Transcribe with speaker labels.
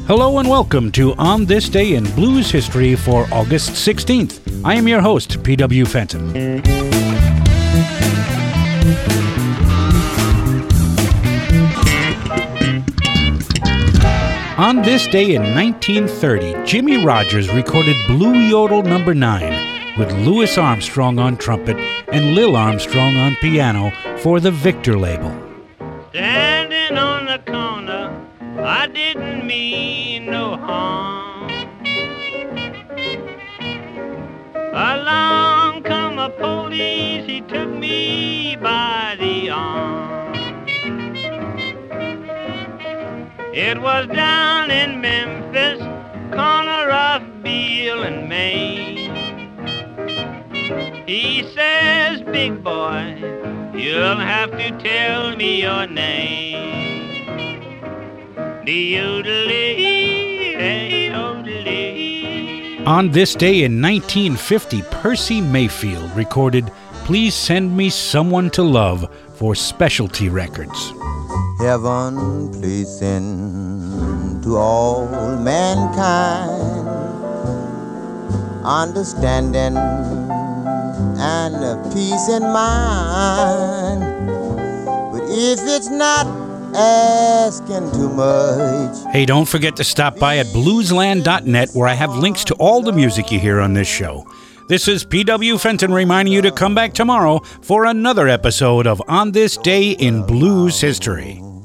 Speaker 1: Hello and welcome to On This Day in Blues History for August 16th. I am your host, P.W. Fenton. On this day in 1930, Jimmie Rodgers recorded Blue Yodel No. 9 with Louis Armstrong on trumpet and Lil Armstrong on piano for the Victor label.
Speaker 2: Standing on the corner, I didn't mean no harm. Along come a police, he took me by the arm. It was down in Memphis, corner of Beale and Main. He says, big boy, you'll have to tell me your name.
Speaker 1: On this day in 1950, Percy Mayfield recorded Please Send Me Someone to Love for Specialty Records.
Speaker 3: Heaven, please send to all mankind understanding and peace in mind. But if it's not asking too much.
Speaker 1: Hey, don't forget to stop by at bluesland.net where I have links to all the music you hear on this show. This is P.W. Fenton reminding you to come back tomorrow for another episode of On This Day in Blues History.